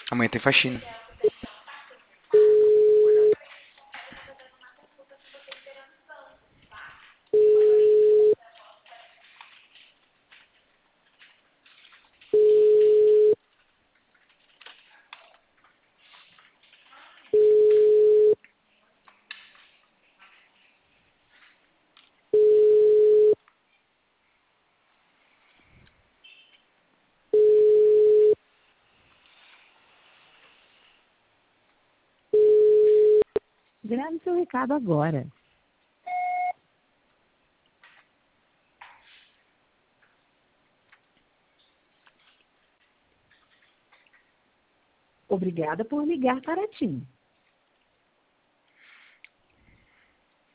Amanhã tem faxina. Grave seu recado agora. Obrigada por ligar para a TIM.